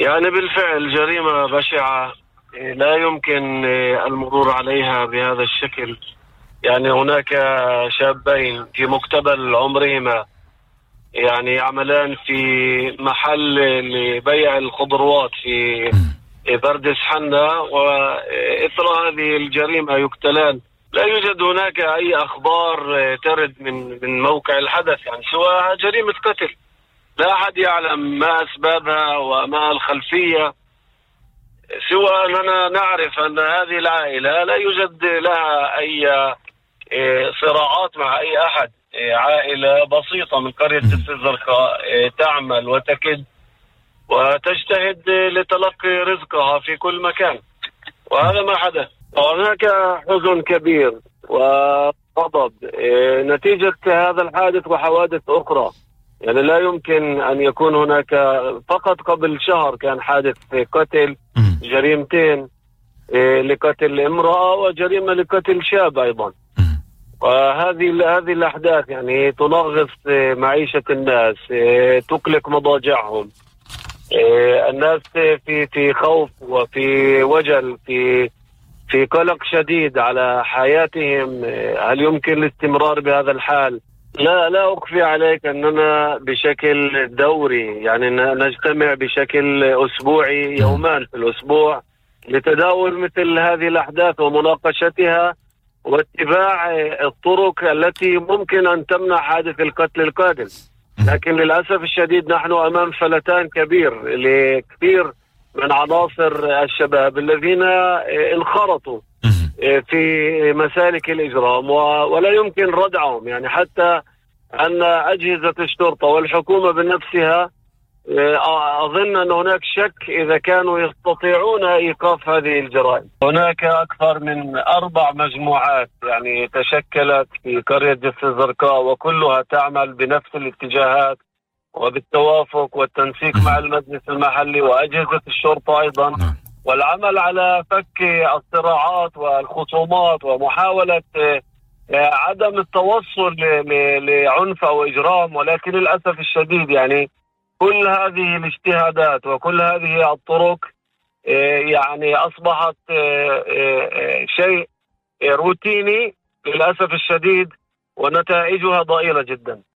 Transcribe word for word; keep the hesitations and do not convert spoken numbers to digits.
يعني بالفعل جريمة بشعة لا يمكن المرور عليها بهذا الشكل. يعني هناك شابين في مقتبل عمرهما يعني يعملان في محل لبيع الخضروات في بردس حنا، وإثر هذه الجريمة يقتلان. لا يوجد هناك أي أخبار ترد من من موقع الحدث، يعني سواء جريمة قتل لا أحد يعلم ما أسبابها وما الخلفية، سوى أننا نعرف أن هذه العائلة لا يوجد لها أي صراعات مع أي أحد. عائلة بسيطة من قرية جسر الزرقاء تعمل وتكد وتجتهد لتلقي رزقها في كل مكان، وهذا ما حدث. وهناك حزن كبير وغضب نتيجة هذا الحادث وحوادث أخرى. يعني لا يمكن أن يكون هناك، فقط قبل شهر كان حادث قتل، جريمتين لقتل امرأة وجريمة لقتل شاب أيضا. وهذه هذه الأحداث يعني تنغص معيشة الناس، تقلق مضاجعهم. الناس في في خوف وفي وجل، في في قلق شديد على حياتهم. هل يمكن الاستمرار بهذا الحال؟ لا لا أخفي عليك أننا بشكل دوري يعني نجتمع بشكل أسبوعي يومان في الأسبوع لتداول مثل هذه الأحداث ومناقشتها واتباع الطرق التي ممكن أن تمنع حادث القتل القادم. لكن للأسف الشديد نحن أمام فلتان كبير لكثير من عناصر الشباب الذين انخرطوا في مسالك الإجرام ولا يمكن ردعهم. يعني حتى أن أجهزة الشرطة والحكومة بنفسها أظن أن هناك شك إذا كانوا يستطيعون إيقاف هذه الجرائم. هناك أكثر من أربع مجموعات يعني تشكلت في قرية جسر الزرقاء، وكلها تعمل بنفس الاتجاهات وبالتوافق والتنسيق مع المجلس المحلي وأجهزة الشرطة أيضا، والعمل على فك الصراعات والخصومات ومحاولة عدم التوصل لعنف أو إجرام. ولكن للأسف الشديد يعني كل هذه الاجتهادات وكل هذه الطرق يعني أصبحت شيء روتيني للأسف الشديد، ونتائجها ضئيلة جدا.